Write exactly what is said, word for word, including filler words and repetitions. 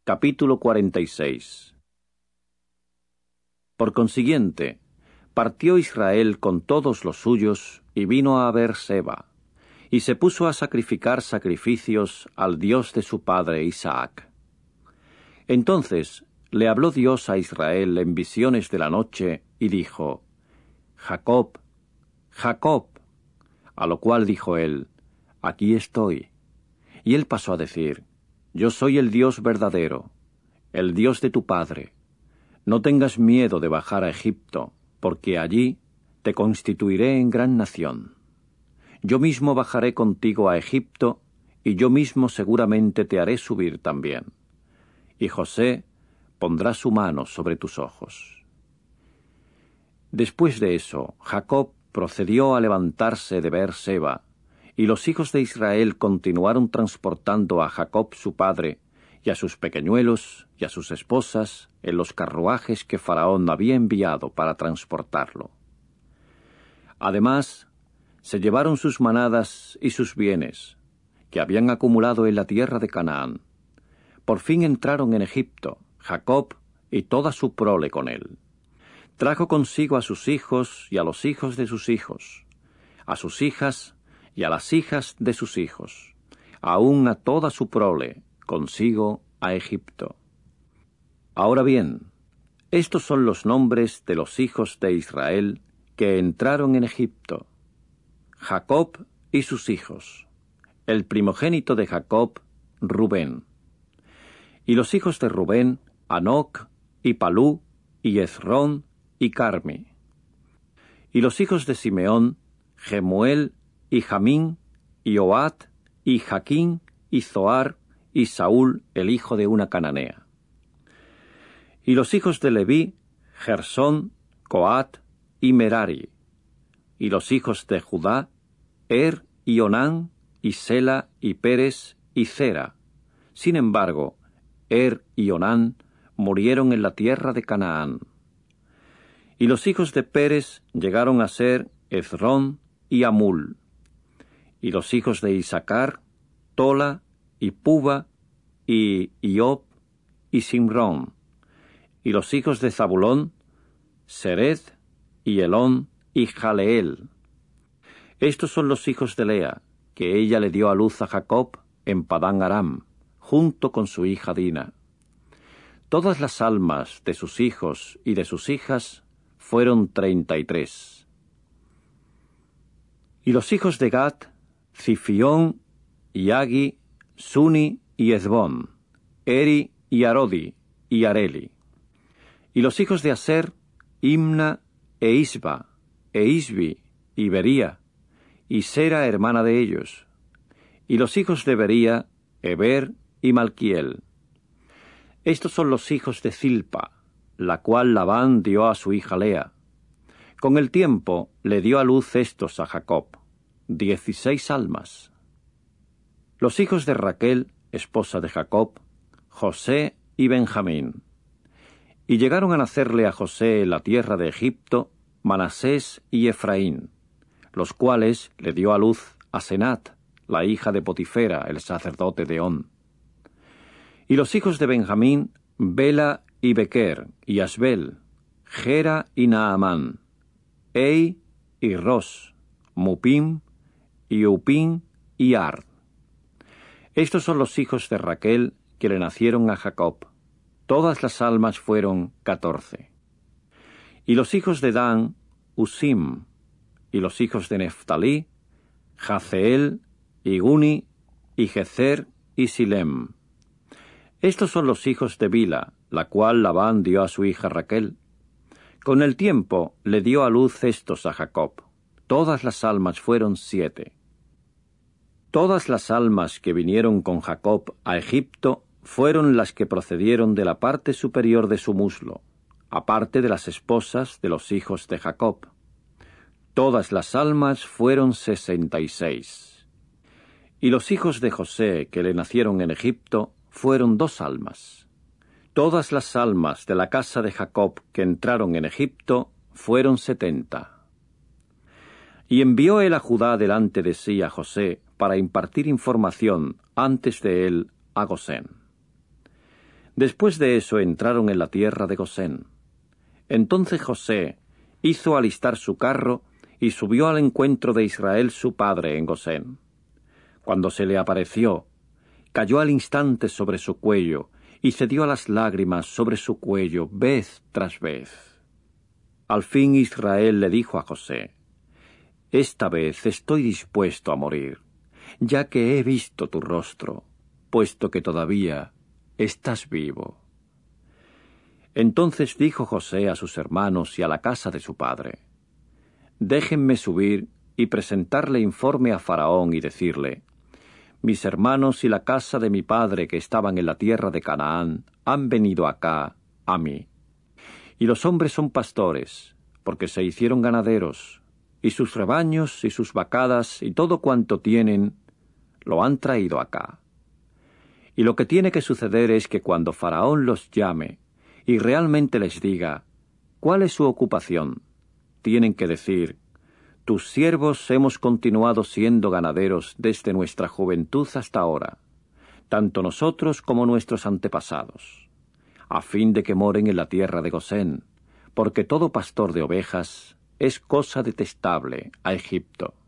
Capítulo cuarenta y seis. Por consiguiente, partió Israel con todos los suyos y vino a Beer-seba, y se puso a sacrificar sacrificios al Dios de su padre Isaac. Entonces le habló Dios a Israel en visiones de la noche y dijo: Jacob, Jacob. A lo cual dijo él: Aquí estoy. Y él pasó a decir: Yo soy el Dios verdadero, el Dios de tu padre. No tengas miedo de bajar a Egipto, porque allí te constituiré en gran nación. Yo mismo bajaré contigo a Egipto, y yo mismo seguramente te haré subir también. Y José pondrá su mano sobre tus ojos. Después de eso, Jacob procedió a levantarse de Beer-seba, y los hijos de Israel continuaron transportando a Jacob su padre, y a sus pequeñuelos, y a sus esposas, en los carruajes que Faraón había enviado para transportarlo. Además, se llevaron sus manadas y sus bienes, que habían acumulado en la tierra de Canaán. Por fin entraron en Egipto, Jacob y toda su prole con él. Trajo consigo a sus hijos y a los hijos de sus hijos, a sus hijas y a las hijas de sus hijos, aun a toda su prole, consigo a Egipto. Ahora bien, estos son los nombres de los hijos de Israel que entraron en Egipto: Jacob y sus hijos. El primogénito de Jacob, Rubén. Y los hijos de Rubén, Hanoc y Palú y Hezrón y Carmi. Y los hijos de Simeón, Gemuel y Jamín y Ohad y Jaquín y Zoar y Saúl, el hijo de una cananea. Y los hijos de Leví, Gersón, Coat y Merari. Y los hijos de Judá, Er y Onán y Sela y Pérez y Zera. Sin embargo, Er y Onán murieron en la tierra de Canaán. Y los hijos de Pérez llegaron a ser Hezrón y Amul. Y los hijos de Isacar, Tola y Puba y Iob y Simrón. Y los hijos de Zabulón, Sered y Elón y Jaleel. Estos son los hijos de Lea, que ella le dio a luz a Jacob en Padán Aram, junto con su hija Dina. Todas las almas de sus hijos y de sus hijas fueron treinta y tres. Y los hijos de Gad, Zifión y Agi, Suni y Ezbón, Eri y Arodi y Areli. Y los hijos de Aser, Imna e Isba, e Isbi y Bería, y Sera hermana de ellos. Y los hijos de Bería, Eber y Malquiel. Estos son los hijos de Zilpa, la cual Labán dio a su hija Lea. Con el tiempo le dio a luz estos a Jacob, dieciséis almas. Los hijos de Raquel, esposa de Jacob, José y Benjamín. Y llegaron a nacerle a José en la tierra de Egipto Manasés y Efraín, los cuales le dio a luz a Senat, la hija de Potifera, el sacerdote de On. Y los hijos de Benjamín, Bela y Bequer y Asbel, Gera y Naamán, Ei y Ros, Mupim y Upim y Ard. Estos son los hijos de Raquel que le nacieron a Jacob. Todas las almas fueron catorce. Y los hijos de Dan, Usim, y los hijos de Neftalí, Jaceel, y Guni, y Gezer, y Silem. Estos son los hijos de Bila, la cual Labán dio a su hija Raquel. Con el tiempo le dio a luz estos a Jacob. Todas las almas fueron siete. Todas las almas que vinieron con Jacob a Egipto fueron las que procedieron de la parte superior de su muslo, aparte de las esposas de los hijos de Jacob. Todas las almas fueron sesenta y seis. Y los hijos de José que le nacieron en Egipto fueron dos almas. Todas las almas de la casa de Jacob que entraron en Egipto fueron setenta. Y envió él a Judá delante de sí a José para impartir información antes de él a Gosén. Después de eso entraron en la tierra de Gosén. Entonces José hizo alistar su carro y subió al encuentro de Israel su padre en Gosén. Cuando se le apareció, cayó al instante sobre su cuello y cedió a las lágrimas sobre su cuello vez tras vez. Al fin Israel le dijo a José: «Esta vez estoy dispuesto a morir, ya que he visto tu rostro, puesto que todavía estás vivo». Entonces dijo José a sus hermanos y a la casa de su padre: «Déjenme subir y presentarle informe a Faraón y decirle: mis hermanos y la casa de mi padre que estaban en la tierra de Canaán han venido acá, a mí. Y los hombres son pastores, porque se hicieron ganaderos, y sus rebaños y sus vacadas y todo cuanto tienen, lo han traído acá. Y lo que tiene que suceder es que cuando Faraón los llame y realmente les diga cuál es su ocupación, tienen que decir: tus siervos hemos continuado siendo ganaderos desde nuestra juventud hasta ahora, tanto nosotros como nuestros antepasados, a fin de que moren en la tierra de Gosén, porque todo pastor de ovejas es cosa detestable a Egipto.